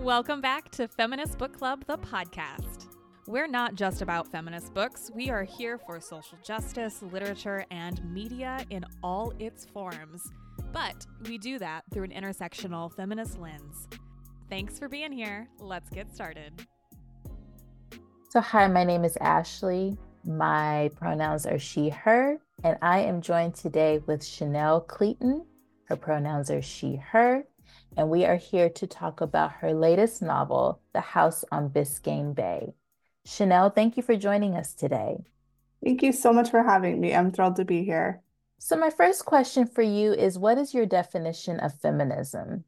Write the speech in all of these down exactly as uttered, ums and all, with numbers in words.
Welcome back to Feminist Book Club, the podcast. We're not just about feminist books. We are here for social justice, literature, and media in all its forms. But we do that through an intersectional feminist lens. Thanks for being here. Let's get started. So hi, my name is Ashley. My pronouns are she, her, and I am joined today with Chanel Cleeton. Her pronouns are she, her, and we are here to talk about her latest novel, The House on Biscayne Bay. Chanel, thank you for joining us today. Thank you so much for having me. I'm thrilled to be here. So my first question for you is, what is your definition of feminism?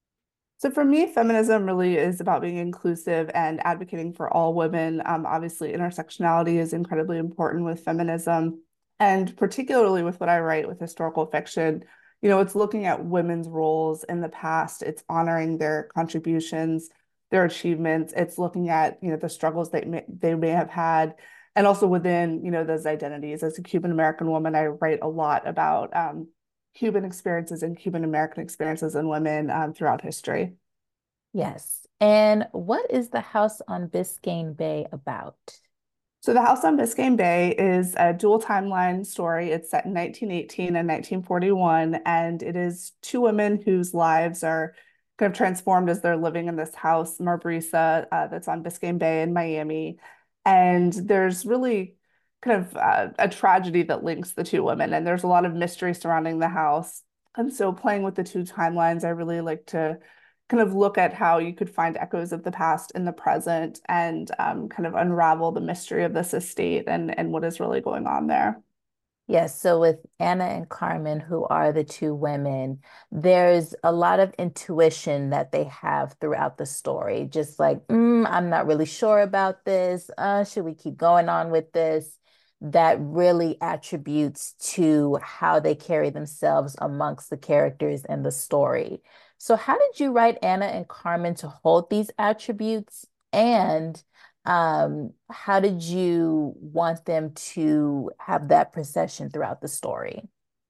So for me, feminism really is about being inclusive and advocating for all women. Um, obviously, intersectionality is incredibly important with feminism, and particularly with what I write with historical fiction. You know, it's looking at women's roles in the past. It's honoring their contributions, their achievements. It's looking at, you know, the struggles they may, they may have had, and also within, you know, those identities. As a Cuban American woman, I write a lot about um, Cuban experiences and Cuban American experiences in women um, throughout history. Yes. And what is The House on Biscayne Bay about? So The House on Biscayne Bay is a dual timeline story. It's set in nineteen eighteen and nineteen forty-one, and it is two women whose lives are kind of transformed as they're living in this house, Marbrisa, uh, that's on Biscayne Bay in Miami. And there's really kind of uh, a tragedy that links the two women, and there's a lot of mystery surrounding the house. And so playing with the two timelines, I really like to kind of look at how you could find echoes of the past in the present and um, kind of unravel the mystery of this estate and, and what is really going on there. Yes, so with Anna and Carmen, who are the two women, there's a lot of intuition that they have throughout the story. Just like, mm, I'm not really sure about this. Uh, should we keep going on with this? That really attributes to how they carry themselves amongst the characters in the story. So, how did you write Anna and Carmen to hold these attributes? And um, how did you want them to have that procession throughout the story?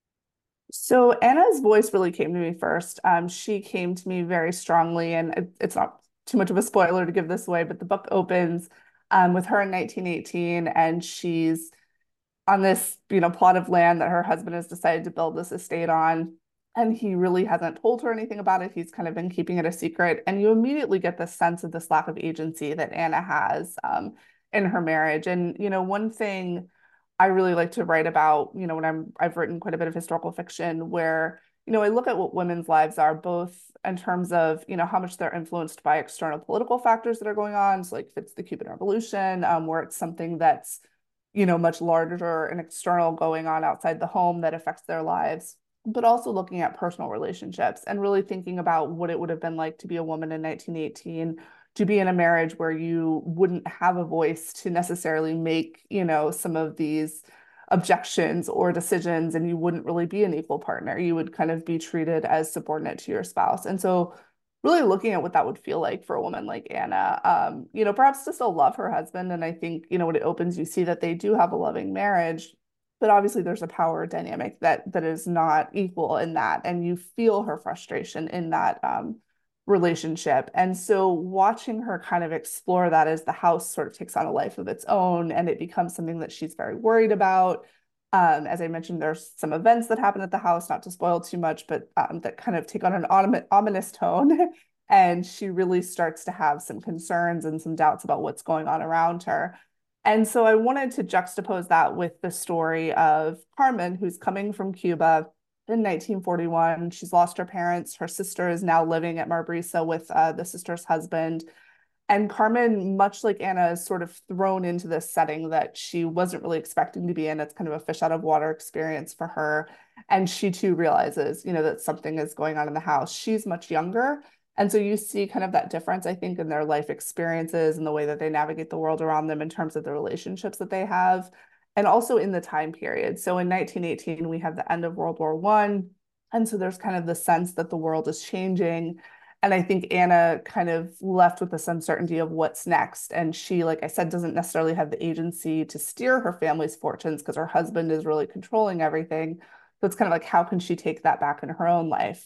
So Anna's voice really came to me first. Um, she came to me very strongly, and it, it's not too much of a spoiler to give this away, but the book opens um, with her in nineteen eighteen, and she's on this, you know, plot of land that her husband has decided to build this estate on. And he really hasn't told her anything about it. He's kind of been keeping it a secret. And you immediately get the sense of this lack of agency that Anna has um, in her marriage. And, you know, one thing I really like to write about, you know, when I'm, I've written quite a bit of historical fiction where, you know, I look at what women's lives are, both in terms of, you know, how much they're influenced by external political factors that are going on. So like if it's the Cuban Revolution, um, where it's something that's, you know, much larger and external going on outside the home that affects their lives, but also looking at personal relationships and really thinking about what it would have been like to be a woman in nineteen eighteen, to be in a marriage where you wouldn't have a voice to necessarily make, you know, some of these objections or decisions, and you wouldn't really be an equal partner. You would kind of be treated as subordinate to your spouse. And so really looking at what that would feel like for a woman like Anna, um, you know, perhaps to still love her husband. And I think, you know, when it opens, you see that they do have a loving marriage, but obviously there's a power dynamic that that is not equal in that. And you feel her frustration in that um, relationship. And so watching her kind of explore that as the house sort of takes on a life of its own and it becomes something that she's very worried about. Um, as I mentioned, there's some events that happen at the house, not to spoil too much, but um, that kind of take on an ominous tone. And she really starts to have some concerns and some doubts about what's going on around her. And so I wanted to juxtapose that with the story of Carmen, who's coming from Cuba in nineteen forty-one. She's lost her parents. Her sister is now living at Marbrisa with uh, the sister's husband. And Carmen, much like Anna, is sort of thrown into this setting that she wasn't really expecting to be in. It's kind of a fish out of water experience for her. And she too realizes, you know, that something is going on in the house. She's much younger. And so you see kind of that difference, I think, in their life experiences and the way that they navigate the world around them in terms of the relationships that they have, and also in the time period. So in nineteen eighteen, we have the end of World War One. And so there's kind of the sense that the world is changing. And I think Anna kind of left with this uncertainty of what's next. And she, like I said, doesn't necessarily have the agency to steer her family's fortunes because her husband is really controlling everything. So it's kind of like, how can she take that back in her own life?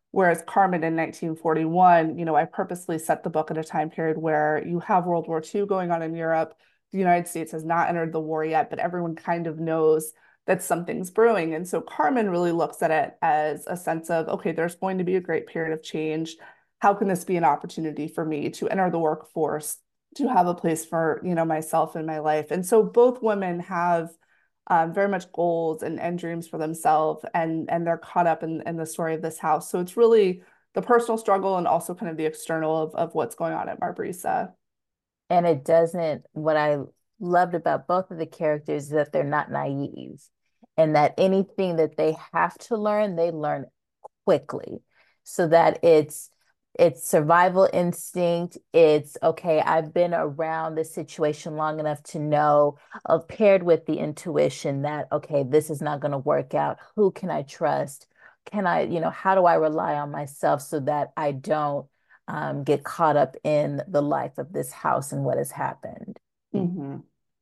Whereas Carmen in nineteen forty-one, you know, I purposely set the book at a time period where you have World War Two going on in Europe. The United States has not entered the war yet, but everyone kind of knows that something's brewing. And so Carmen really looks at it as a sense of, okay, there's going to be a great period of change. How can this be an opportunity for me to enter the workforce, to have a place for, you know, myself in my life? And so both women have um, very much goals and, and dreams for themselves, and, and they're caught up in, in the story of this house. So it's really the personal struggle and also kind of the external of, of what's going on at Marbrisa. And it doesn't, what I loved about both of the characters is that they're not naive, and that anything that they have to learn, they learn quickly. So that it's it's survival instinct. It's okay, I've been around this situation long enough to know, uh, paired with the intuition that, okay, this is not going to work out. Who can I trust? Can I, you know, how do I rely on myself so that I don't um, get caught up in the life of this house and what has happened? Mm-hmm.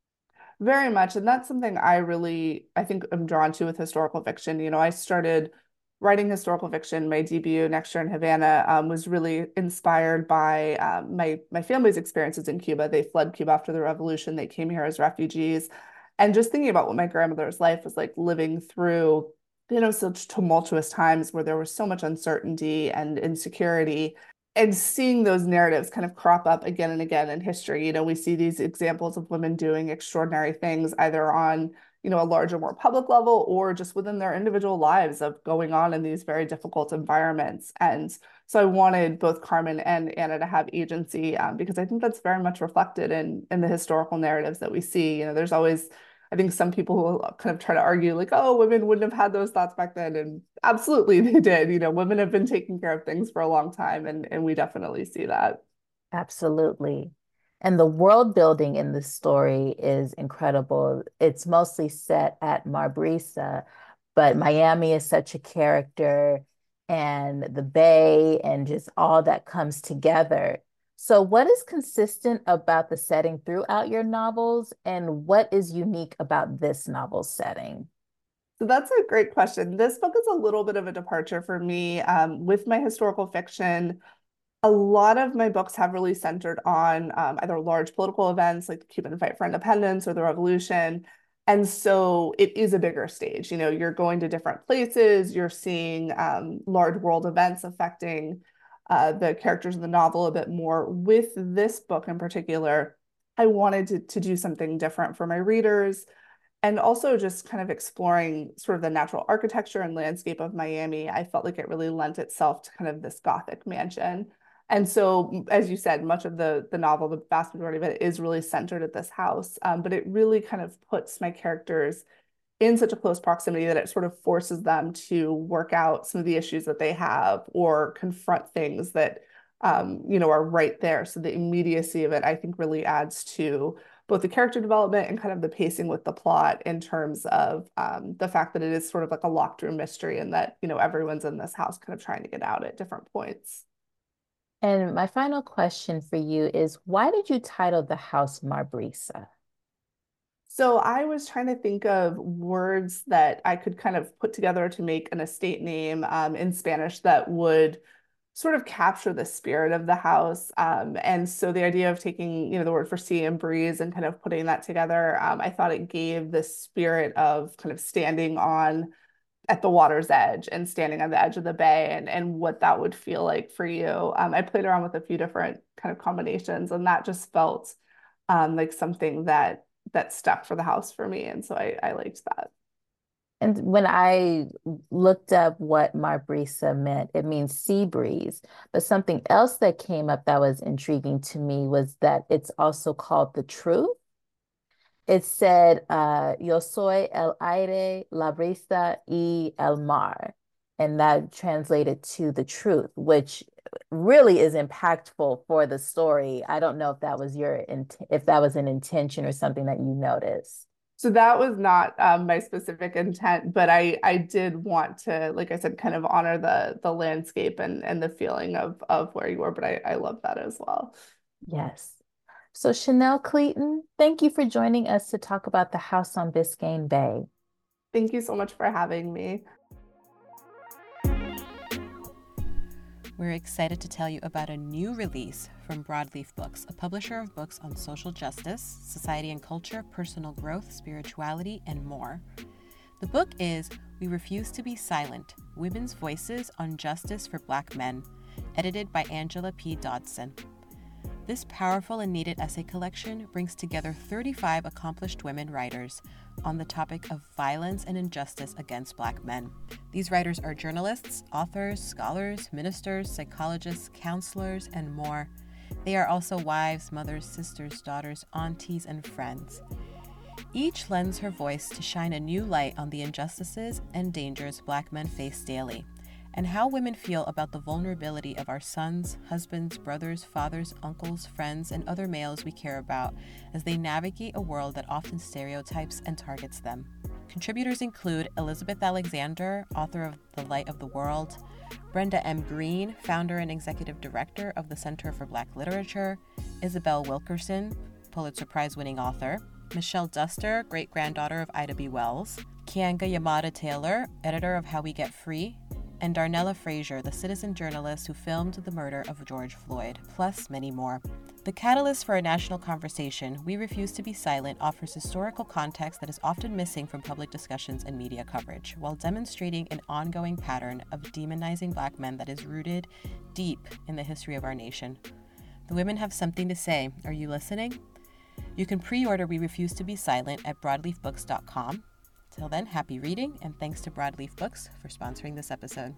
Very much. And that's something I really, I think I'm drawn to with historical fiction. You know, I started writing historical fiction. My debut, Next Year in Havana, um, was really inspired by um, my, my family's experiences in Cuba. They fled Cuba after the revolution. They came here as refugees. And just thinking about what my grandmother's life was like living through, you know, such tumultuous times where there was so much uncertainty and insecurity, and seeing those narratives kind of crop up again and again in history. You know, we see these examples of women doing extraordinary things, either on, you know, a larger, more public level, or just within their individual lives of going on in these very difficult environments. And so I wanted both Carmen and Anna to have agency, um, because I think that's very much reflected in, in the historical narratives that we see. You know, there's always, I think some people who kind of try to argue like, oh, women wouldn't have had those thoughts back then. And absolutely they did. You know, women have been taking care of things for a long time, and, and we definitely see that. Absolutely. And the world building in the story is incredible. It's mostly set at Marbrisa, but Miami is such a character, and the Bay, and just all that comes together. So, what is consistent about the setting throughout your novels, and what is unique about this novel setting? So that's a great question. This book is a little bit of a departure for me. Um, with my historical fiction, a lot of my books have really centered on um, either large political events like the Cuban Fight for Independence or the Revolution. And so it is a bigger stage. You know, you're going to different places, you're seeing um, large world events affecting uh, the characters in the novel a bit more. With this book in particular, I wanted to, to do something different for my readers, and also just kind of exploring sort of the natural architecture and landscape of Miami. I felt like it really lent itself to kind of this Gothic mansion. And so, as you said, much of the, the novel, the vast majority of it is really centered at this house. Um, but it really kind of puts my characters in such a close proximity that it sort of forces them to work out some of the issues that they have, or confront things that, um, you know, are right there. So the immediacy of it, I think, really adds to both the character development and kind of the pacing with the plot, in terms of um, the fact that it is sort of like a locked room mystery, and that, you know, everyone's in this house kind of trying to get out at different points. And my final question for you is, why did you title the house Marbrisa? So I was trying to think of words that I could kind of put together to make an estate name um, in Spanish that would sort of capture the spirit of the house. Um, and so the idea of taking, you know, the word for sea and breeze and kind of putting that together, um, I thought it gave the spirit of kind of standing on at the water's edge and standing on the edge of the bay, and, and what that would feel like for you. Um, I played around with a few different kind of combinations, and that just felt um, like something that that stuck for the house for me. And so I, I liked that. And when I looked up what Marbrisa meant, it means sea breeze. But something else that came up that was intriguing to me was that it's also called the truth. It said, uh, Yo soy el aire, la brisa y el mar. And that translated to the truth, which really is impactful for the story. I don't know if that was your int if that was an intention or something that you noticed. So that was not um, my specific intent, but I I did want to, like I said, kind of honor the the landscape and and the feeling of of where you were. But I I love that as well. Yes. So Chanel Cleeton, thank you for joining us to talk about the house on Biscayne Bay. Thank you so much for having me. We're excited to tell you about a new release from Broadleaf Books, a publisher of books on social justice, society and culture, personal growth, spirituality, and more. The book is We Refuse to Be Silent, Women's Voices on Justice for Black Men, edited by Angela P. Dodson. This powerful and needed essay collection brings together thirty-five accomplished women writers on the topic of violence and injustice against Black men. These writers are journalists, authors, scholars, ministers, psychologists, counselors, and more. They are also wives, mothers, sisters, daughters, aunties, and friends. Each lends her voice to shine a new light on the injustices and dangers Black men face daily, and how women feel about the vulnerability of our sons, husbands, brothers, fathers, uncles, friends, and other males we care about as they navigate a world that often stereotypes and targets them. Contributors include Elizabeth Alexander, author of The Light of the World, Brenda M. Green, founder and executive director of the Center for Black Literature, Isabel Wilkerson, Pulitzer Prize-winning author, Michelle Duster, great-granddaughter of Ida B. Wells, Kianga Yamada Taylor, editor of How We Get Free, and Darnella Frazier, the citizen journalist who filmed the murder of George Floyd, plus many more. The catalyst for a national conversation, We Refuse to Be Silent, offers historical context that is often missing from public discussions and media coverage, while demonstrating an ongoing pattern of demonizing Black men that is rooted deep in the history of our nation. The women have something to say. Are you listening? You can pre-order We Refuse to Be Silent at broadleaf books dot com. Till then, happy reading, and thanks to Broadleaf Books for sponsoring this episode.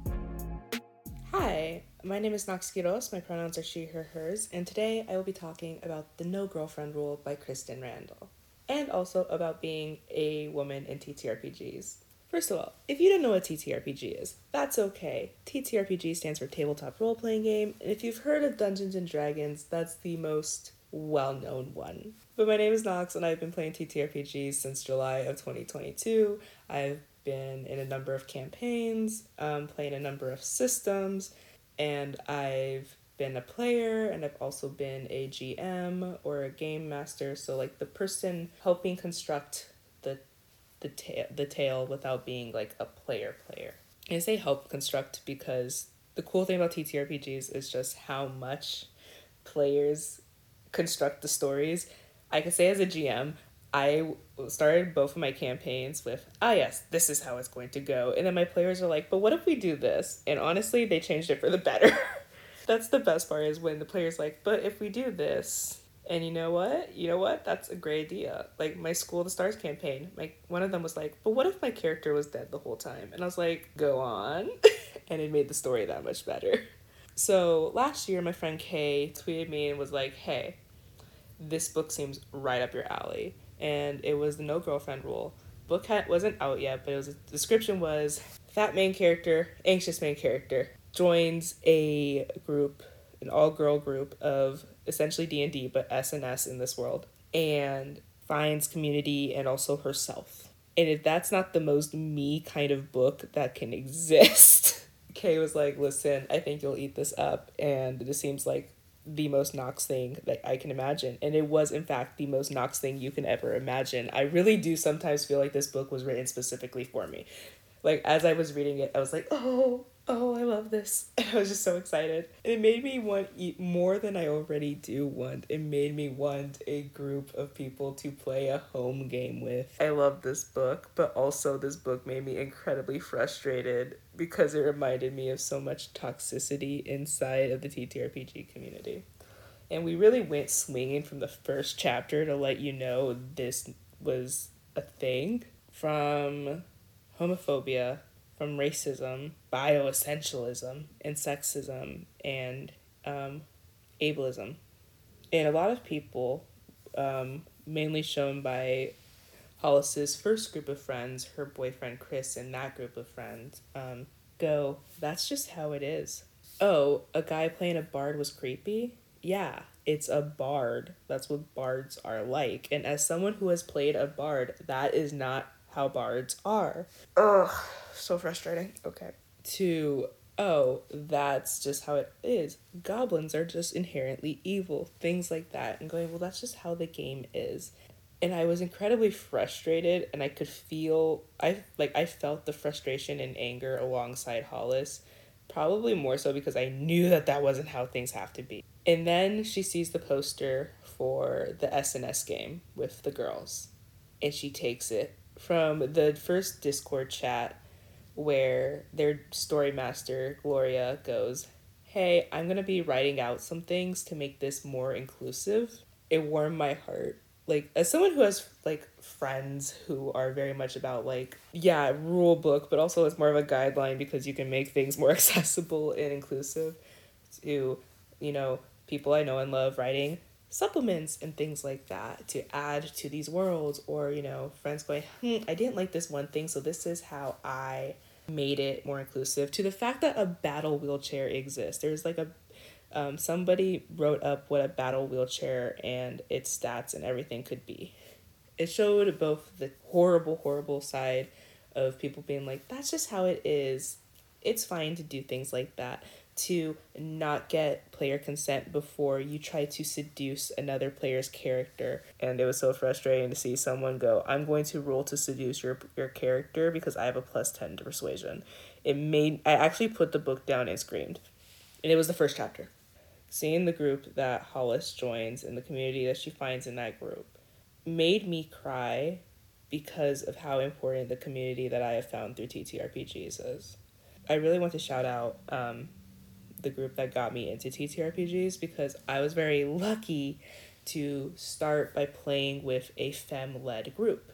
Hi, my name is Nox Quiros, my pronouns are she, her, hers, and today I will be talking about The No Girlfriend Rule by Kristen Randall, and also about being a woman in T T R P Gs. First of all, if you don't know what T T R P G is, that's okay. T T R P G stands for Tabletop Role Playing Game, and if you've heard of Dungeons and Dragons, that's the most well-known one. But my name is Nox, and I've been playing T T R P Gs since July of twenty twenty-two. I've been in a number of campaigns, um, playing a number of systems, and I've been a player, and I've also been a G M or a game master, so like the person helping construct the the ta- the tale without being like a player player. I say help construct because the cool thing about T T R P Gs is just how much players construct the stories. I could say as a G M, I started both of my campaigns with, ah yes, this is how it's going to go. And then my players are like, but what if we do this? And honestly, they changed it for the better. That's the best part, is when the player's like, but if we do this, and you know what? You know what? That's a great idea. Like my School of the Stars campaign, my, one of them was like, but what if my character was dead the whole time? And I was like, go on. And it made the story that much better. So last year, my friend Kay tweeted me and was like, hey, this book seems right up your alley. And it was The No Girlfriend Rule. Book had, wasn't out yet, but it was, the description was, fat main character, anxious main character, joins a group, an all-girl group of essentially D and D, but S and S in this world, and finds community and also herself. And if that's not the most me kind of book that can exist, Kay was like, listen, I think you'll eat this up, and this seems like the most Nox thing that I can imagine. And it was, in fact, the most Nox thing you can ever imagine. I really do sometimes feel like this book was written specifically for me. Like, as I was reading it, I was like, oh, oh, I love this. And I was just so excited. And it made me want eat more than I already do want. It made me want a group of people to play a home game with. I love this book, but also this book made me incredibly frustrated because it reminded me of so much toxicity inside of the T T R P G community. And we really went swinging from the first chapter to let you know this was a thing. From homophobia, from racism, bioessentialism, and sexism, and um, ableism. And a lot of people, um, mainly shown by Hollis's first group of friends, her boyfriend Chris, and that group of friends, um, go, that's just how it is. Oh, a guy playing a bard was creepy? Yeah, it's a bard. That's what bards are like. And as someone who has played a bard, that is not how bards are. Ugh, so frustrating. Okay. To, oh, that's just how it is. Goblins are just inherently evil. Things like that. And going, well, that's just how the game is. And I was incredibly frustrated, and I could feel, I like, I felt the frustration and anger alongside Hollis Probably more so because I knew that that wasn't how things have to be. And then she sees the poster for the S N S game with the girls. And she takes it from the first Discord chat where their story master, Gloria, goes, hey, I'm going to be writing out some things to make this more inclusive. It warmed my heart. Like, as someone who has, like, friends who are very much about, like, yeah, rule book, but also it's more of a guideline because you can make things more accessible and inclusive to, you know, people I know and love writing supplements and things like that to add to these worlds, or, you know, friends going, hmm, I didn't like this one thing, so this is how I made it more inclusive, to the fact that a battle wheelchair exists. There's like a Um, somebody wrote up what a battle wheelchair and its stats and everything could be. It showed both the horrible, horrible side of people being like, that's just how it is. It's fine to do things like that, to not get player consent before you try to seduce another player's character. And it was so frustrating to see someone go, I'm going to roll to seduce your your character because I have a plus ten to persuasion. It made, I actually put the book down and screamed. And it was the first chapter. Seeing the group that Hollis joins and the community that she finds in that group made me cry because of how important the community that I have found through T T R P Gs is. I really want to shout out um, the group that got me into T T R P Gs because I was very lucky to start by playing with a femme-led group.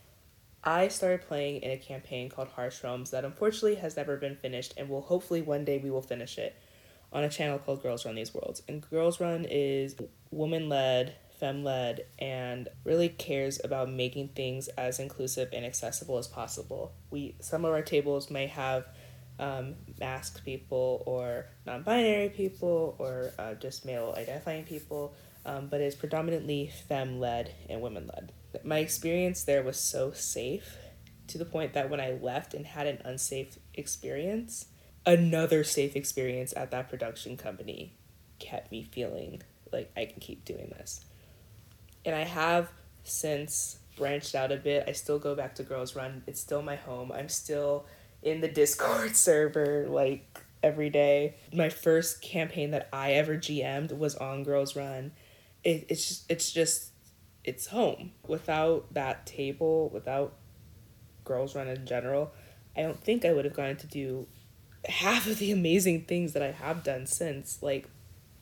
I started playing in a campaign called Harsh Realms that unfortunately has never been finished, and will hopefully one day we will finish it, on a channel called Girls Run These Worlds. And Girls Run is woman-led, femme-led, and really cares about making things as inclusive and accessible as possible. We Some of our tables may have um, masked people or non-binary people or uh, just male-identifying people, um, but it's predominantly femme-led and women-led. My experience there was so safe to the point that when I left and had an unsafe experience, another safe experience at that production company kept me feeling like I can keep doing this. And I have since branched out a bit. I still go back to Girls Run. It's still my home. I'm still in the Discord server like every day. My first campaign that I ever G M'd was on Girls Run. It, it's just, it's just, it's home. Without that table, without Girls Run in general, I don't think I would have gotten to do half of the amazing things that I have done since. Like,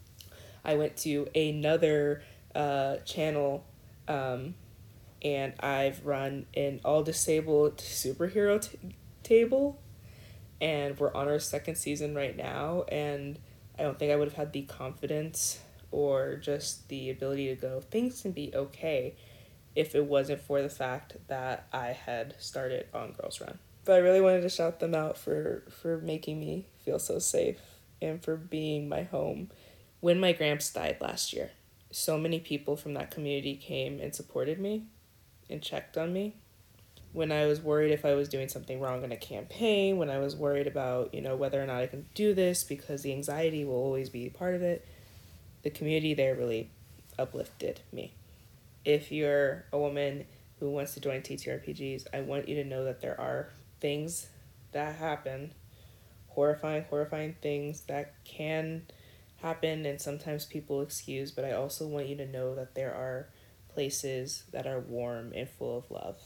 I went to another uh, channel um, and I've run an all-disabled superhero t- table, and we're on our second season right now, and I don't think I would have had the confidence or just the ability to go, things can be okay, if it wasn't for the fact that I had started on Girls Run. But I really wanted to shout them out for, for making me feel so safe and for being my home. When my gramps died last year, so many people from that community came and supported me and checked on me. When I was worried if I was doing something wrong in a campaign, when I was worried about, you know, whether or not I can do this because the anxiety will always be part of it, the community there really uplifted me. If you're a woman who wants to join T T R P Gs, I want you to know that there are things that happen, horrifying, horrifying things that can happen and sometimes people excuse, but I also want you to know that there are places that are warm and full of love.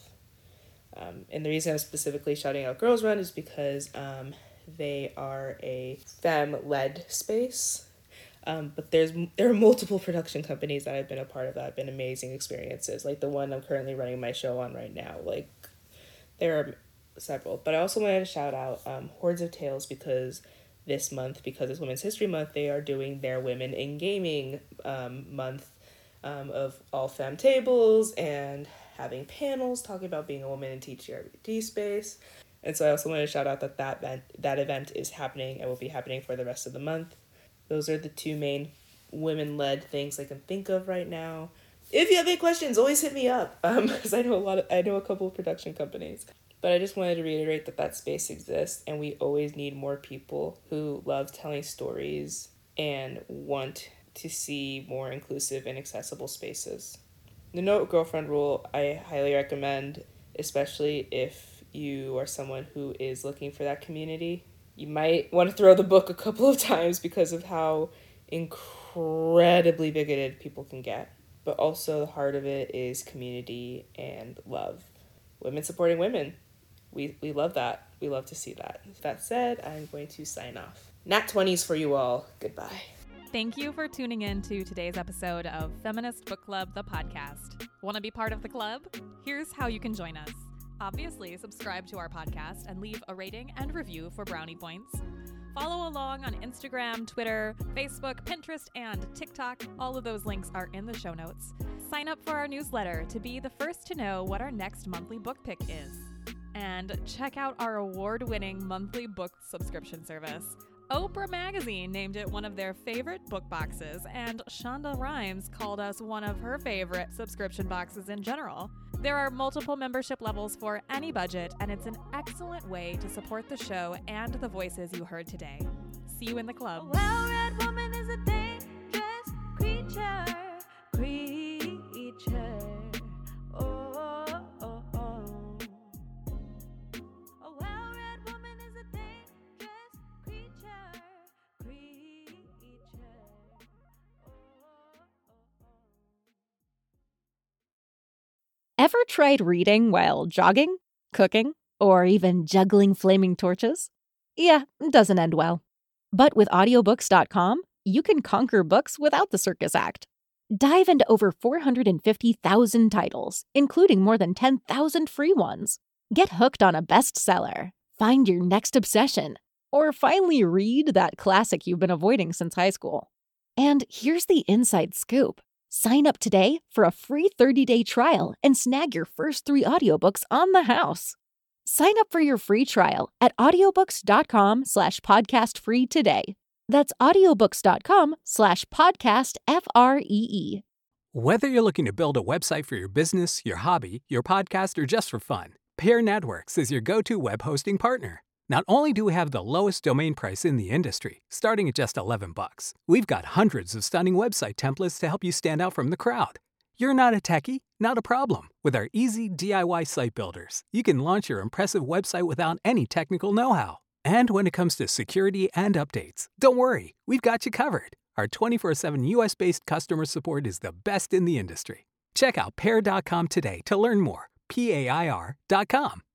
Um, and the reason I'm specifically shouting out Girls Run is because um, they are a femme-led space. Um, but there's there are multiple production companies that I've been a part of that have been amazing experiences, like the one I'm currently running my show on right now. Like, there are several. But I also wanted to shout out um, Hordes of Tales, because this month, because it's Women's History Month, they are doing their Women in Gaming um, month um, of all femme tables and having panels talking about being a woman in T T R P G space. And so I also wanted to shout out that that event, that event is happening and will be happening for the rest of the month. Those are the two main women-led things I can think of right now. If you have any questions, always hit me up, um, because I know a lot of, I know a couple of production companies. But I just wanted to reiterate that that space exists, and we always need more people who love telling stories and want to see more inclusive and accessible spaces. The No Girlfriend Rule, I highly recommend, especially if you are someone who is looking for that community. You might want to throw the book a couple of times because of how incredibly bigoted people can get. But also the heart of it is community and love. Women supporting women. We we love that. We love to see that. With that said, I'm going to sign off. Nat twenties for you all. Goodbye. Thank you for tuning in to today's episode of Feminist Book Club, the podcast. Want to be part of the club? Here's how you can join us. Obviously, subscribe to our podcast and leave a rating and review for brownie points. Follow along on Instagram, Twitter, Facebook, Pinterest, and TikTok. All of those links are in the show notes. Sign up for our newsletter to be the first to know what our next monthly book pick is. And check out our award-winning monthly book subscription service. Oprah Magazine named it one of their favorite book boxes, and Shonda Rhimes called us one of her favorite subscription boxes in general. There are multiple membership levels for any budget, and it's an excellent way to support the show and the voices you heard today. See you in the club. A well-read woman is a dangerous creature, creature. Oh, oh, oh, oh. A well-read woman is a dangerous creature, creature. Oh, oh, oh. Ever tried reading while jogging, cooking, or even juggling flaming torches? Yeah, it doesn't end well. But with audiobooks dot com, you can conquer books without the circus act. Dive into over four hundred fifty thousand titles, including more than ten thousand free ones. Get hooked on a bestseller, find your next obsession, or finally read that classic you've been avoiding since high school. And here's the inside scoop. Sign up today for a free thirty-day trial and snag your first three audiobooks on the house. Sign up for your free trial at audiobooks dot com slash podcast free today. That's audiobooks dot com slash podcast F R E E. Whether you're looking to build a website for your business, your hobby, your podcast, or just for fun, Pair Networks is your go-to web hosting partner. Not only do we have the lowest domain price in the industry, starting at just eleven bucks, we've got hundreds of stunning website templates to help you stand out from the crowd. You're not a techie? Not a problem. With our easy D I Y site builders, you can launch your impressive website without any technical know-how. And when it comes to security and updates, don't worry, we've got you covered. Our twenty-four seven U S-based customer support is the best in the industry. Check out pair dot com today to learn more. P A I R dot com.